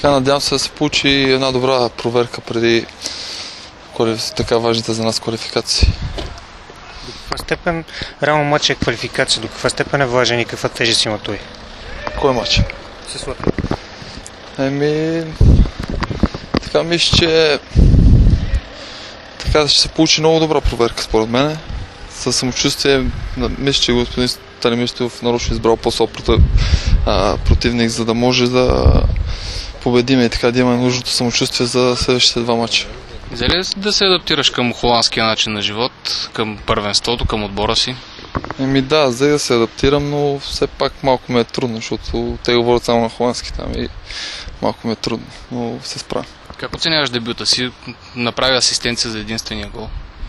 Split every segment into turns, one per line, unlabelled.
Така, надявам се да се получи една добра проверка преди така важните за нас квалификации.
До каква степен реално матч е квалификация? До каква степен е важен и каква тежест има той?
Кой матч?
С Латвия.
Така мисля, че така ще се получи много добра проверка според мен. Със самочувствие, мисля, че господин Станимиров нарочно избрал по-слаб противник, за да може да победим и така да имаме нужното самочувствие за следващите два матча.
За ли да се адаптираш към холандския начин на живот, към първенството, към отбора си?
Да, за да се адаптирам, но все пак малко ми е трудно, защото те говорят само на холандски там и малко ми е трудно, но се справя.
Как оценяваш дебюта си? Направи асистенция за единствения гол.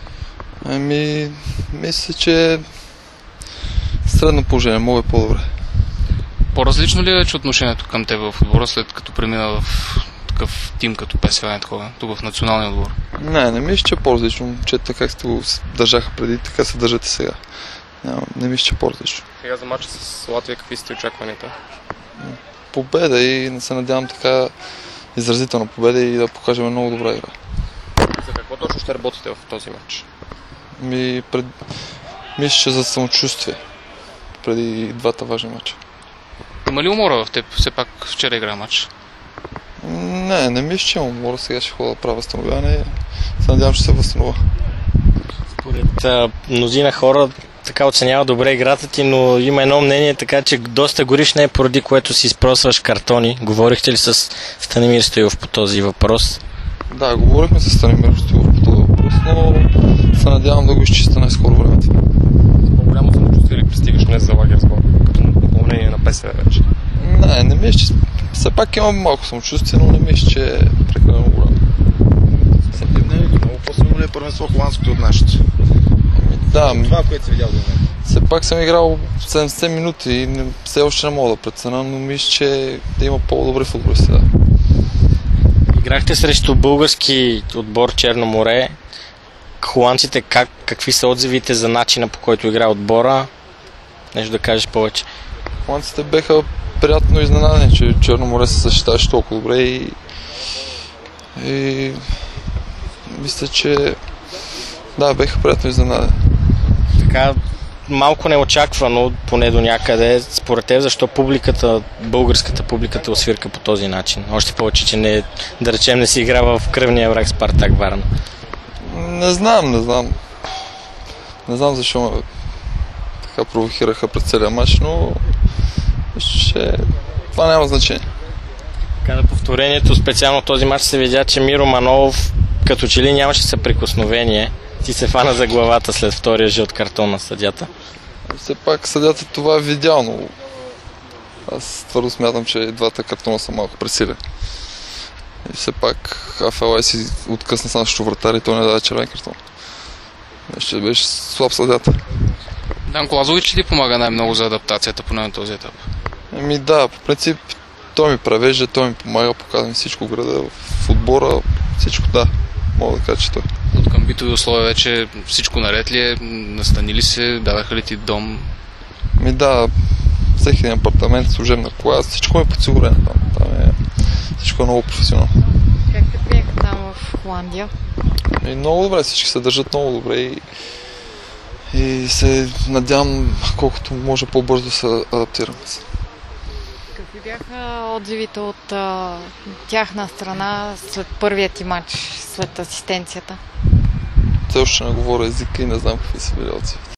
Мисля, че средно положение, мога и по-добре.
По-различно ли е вече отношението към теб в отбора, след като премина в такъв тим като ПСВ Eindhoven, тук в националния отбор?
Не мисля, че е по-различно. Момчета как сте го държаха преди, така се държате сега. Не мисля, че е по-различно.
Сега за матча с Латвия какви сте очакванията?
Победа и не се надявам така изразителна победа и да покажем много добра игра.
За какво точно ще работите в този матч?
Мисля, че за самочувствие преди двата важни матча.
Има ли умора в теб? Все пак вчера игра матч.
Не мисля, че има умора. Сега ще ходя да правя възстановяване и се надявам, че се възстановя.
Според мнозина хора така оценява добре играта ти, но има едно мнение, така че доста гориш не е, поради което си изпросваш картони. Говорихте ли с Станимир Стоилов по този въпрос?
Да, говорихме с Станимир Стоилов по този въпрос, но се надявам да го изчиста най-скоро времето.
По-голямо самочувствие ли пристигаш днес за лагер сбор, като допълнение на ПСВ вече?
Не мисля, че все пак имам малко самочувствие, но не мисля, че е прекалено голямо.
Много по-силно ли е първенство холандското от нашето?
Да,
това, което си видял до момента.
Все пак съм играл 70 минути и все още не мога да преценя, но мисля, че да има по-добри футболисти. Да.
Играхте срещу български отбор Черно море. Холандците, какви са отзивите за начина, по който игра отбора? Нещо да кажеш повече.
Холандците беха приятно изненадени, че Черно море се защитаваше толкова добре и мисля, че да, беха приятно изненадени.
Така малко неочаквано, поне до някъде, според теб, защо българската публиката освирка по този начин? Още повече, че да речем не си игра в кръвния враг Спартак Варна.
Не знам. Не знам защо ме така провокираха пред целия матч, но това няма значение.
Така, на повторението, специално този матч се видя, че Миро Манолов като че ли нямаше съприкосновение. Ти се фана за главата след втория жълт картон на съдята.
Все пак съдята това е видял, но аз твърдо смятам, че двата картона са малко пресилени. И все пак Афелай си откъсна с нашото вратар и той не даде червен картон. Ще беше слаб съдята.
Данко Лазович ти помага най-много за адаптацията поне на този етап?
Да, по принцип той ми превежда, той ми помага, показва ми всичко града, в отбора, всичко да, мога да кажа, че той.
От към битови условия вече всичко наред ли е? Настани ли се? Даваха ли ти дом?
Да, всеки един апартамент, служебна кола, всичко е подсигурено там. Там всичко е много професионално.
Как те приеха там в Холандия?
Много добре, всички се държат много добре и се надявам колкото може по-бързо да се адаптираме.
Какви бяха отзивите от тяхна страна след първият ти матч, след асистенцията?
Все още не говоря езика и не знам какви са били отзивите.